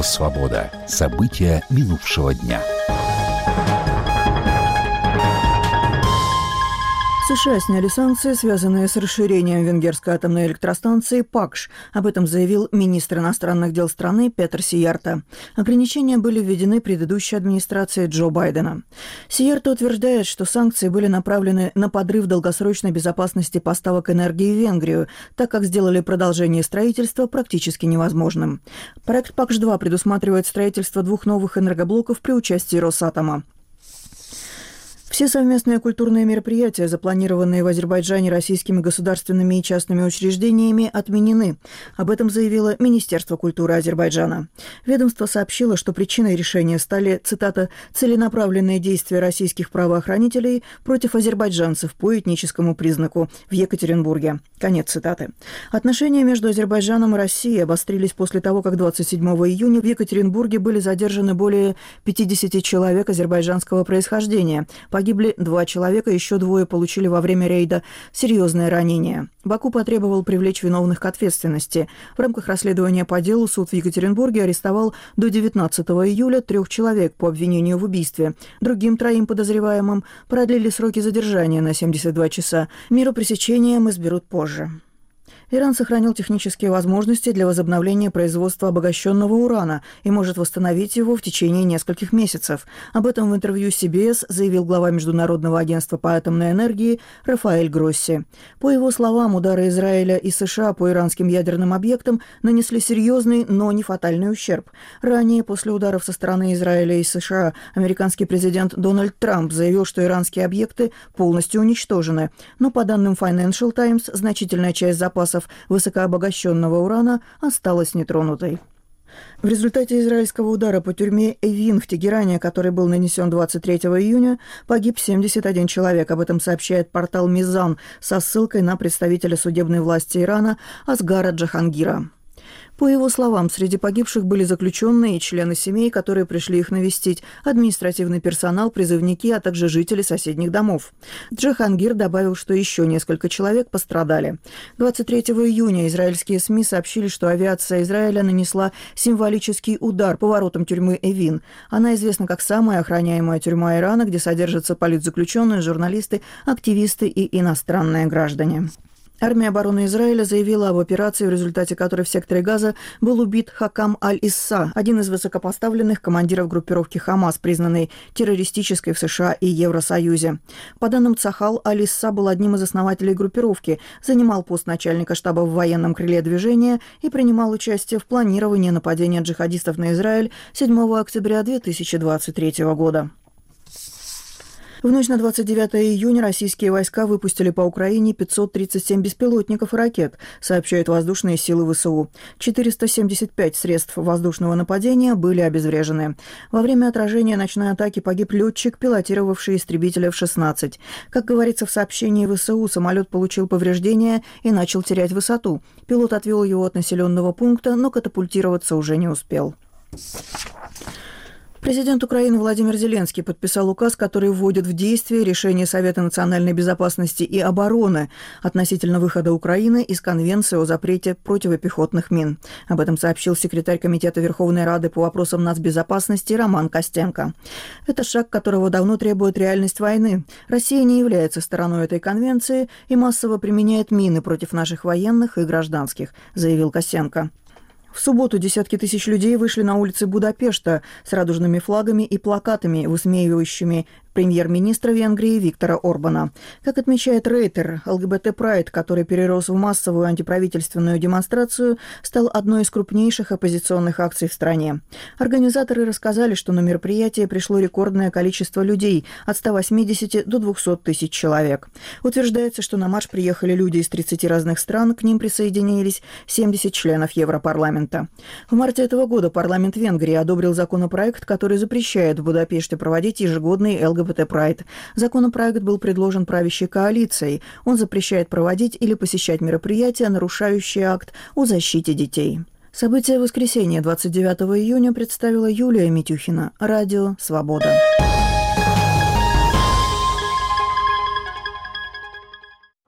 Радио «Свобода». События минувшего дня. США сняли санкции, связанные с расширением венгерской атомной электростанции ПАКШ. Об этом заявил министр иностранных дел страны Петер Сиярто. Ограничения были введены предыдущей администрацией Джо Байдена. Сиярто утверждает, что санкции были направлены на подрыв долгосрочной безопасности поставок энергии в Венгрию, так как сделали продолжение строительства практически невозможным. Проект ПАКШ-2 предусматривает строительство 2 новых энергоблоков при участии Росатома. Все совместные культурные мероприятия, запланированные в Азербайджане российскими государственными и частными учреждениями, отменены. Об этом заявило Министерство культуры Азербайджана. Ведомство сообщило, что причиной решения стали, цитата, «целенаправленные действия российских правоохранителей против азербайджанцев по этническому признаку в Екатеринбурге». Конец цитаты. Отношения между Азербайджаном и Россией обострились после того, как 27 июня в Екатеринбурге были задержаны более 50 человек азербайджанского происхождения. Погибли 2 человека, еще 2 получили во время рейда серьезные ранения. Баку потребовал привлечь виновных к ответственности. В рамках расследования по делу суд в Екатеринбурге арестовал до 19 июля 3 человек по обвинению в убийстве. Другим 3 подозреваемым продлили сроки задержания на 72 часа. Меру пресечения изберут позже. Иран сохранил технические возможности для возобновления производства обогащенного урана и может восстановить его в течение нескольких месяцев. Об этом в интервью CBS заявил глава Международного агентства по атомной энергии Рафаэль Гросси. По его словам, удары Израиля и США по иранским ядерным объектам нанесли серьезный, но не фатальный ущерб. Ранее, после ударов со стороны Израиля и США, американский президент Дональд Трамп заявил, что иранские объекты полностью уничтожены. Но, по данным Financial Times, значительная часть запасов высокообогащенного урана осталась нетронутой. В результате израильского удара по тюрьме Эвин в Тегеране, который был нанесен 23 июня, погиб 71 человек. Об этом сообщает портал «Мизан» со ссылкой на представителя судебной власти Ирана Асгара Джахангира. По его словам, среди погибших были заключенные и члены семей, которые пришли их навестить, административный персонал, призывники, а также жители соседних домов. Джахангир добавил, что еще несколько человек пострадали. 23 июня израильские СМИ сообщили, что авиация Израиля нанесла символический удар по воротам тюрьмы Эвин. Она известна как самая охраняемая тюрьма Ирана, где содержатся политзаключенные, журналисты, активисты и иностранные граждане. Армия обороны Израиля заявила об операции, в результате которой в секторе Газа был убит Хакам Аль-Исса, один из высокопоставленных командиров группировки Хамас, признанной террористической в США и Евросоюзе. По данным Цахал, Аль-Исса был одним из основателей группировки, занимал пост начальника штаба в военном крыле движения и принимал участие в планировании нападения джихадистов на Израиль 7 октября 2023 года. В ночь на 29 июня российские войска выпустили по Украине 537 беспилотников и ракет, сообщают воздушные силы ВСУ. 475 средств воздушного нападения были обезврежены. Во время отражения ночной атаки погиб летчик, пилотировавший истребитель F-16. Как говорится в сообщении ВСУ, самолет получил повреждения и начал терять высоту. Пилот отвел его от населенного пункта, но катапультироваться уже не успел. Президент Украины Владимир Зеленский подписал указ, который вводит в действие решение Совета национальной безопасности и обороны относительно выхода Украины из Конвенции о запрете противопехотных мин. Об этом сообщил секретарь Комитета Верховной Рады по вопросам нацбезопасности Роман Костенко. Это шаг, которого давно требует реальность войны. Россия не является стороной этой конвенции и массово применяет мины против наших военных и гражданских, заявил Костенко. В субботу десятки тысяч людей вышли на улицы Будапешта с радужными флагами и плакатами, высмеивающими премьер-министра Венгрии Виктора Орбана. Как отмечает Рейтер, ЛГБТ-прайд, который перерос в массовую антиправительственную демонстрацию, стал одной из крупнейших оппозиционных акций в стране. Организаторы рассказали, что на мероприятие пришло рекордное количество людей – от 180 до 200 тысяч человек. Утверждается, что на марш приехали люди из 30 разных стран, к ним присоединились 70 членов Европарламента. В марте этого года парламент Венгрии одобрил законопроект, который запрещает в Будапеште проводить ежегодный ЛГБТ-прайд. Законопроект был предложен правящей коалицией. Он запрещает проводить или посещать мероприятия, нарушающие акт о защите детей. События воскресенья 29 июня представила Юлия Митюхина. Радио «Свобода».